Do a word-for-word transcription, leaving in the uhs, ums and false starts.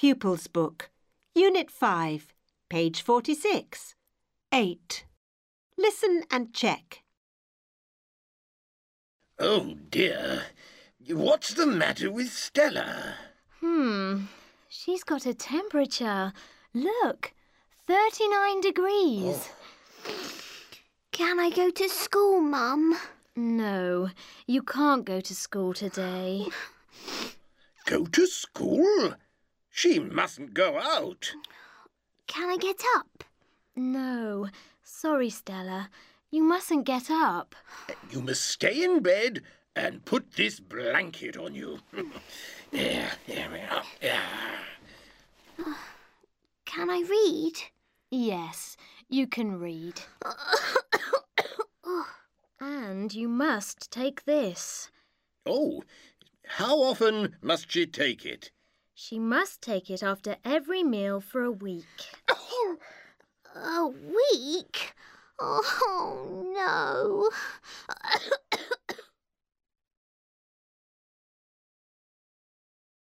Pupils Book, Unit five, page forty-six. eight. Listen and check. Oh, dear. What's the matter with Stella? Hmm, she's got a temperature. Look, thirty-nine degrees. Oh. Can I go to school, Mum? No, you can't go to school today. Go to school? She mustn't go out. Can I get up? No, sorry, Stella. You mustn't get up. You must stay in bed and put this blanket on you. There, there we are. Yeah. Can I read? Yes, you can read. And you must take this. Oh, how often must she take it? She must take it after every meal for a week. A week? Oh, no.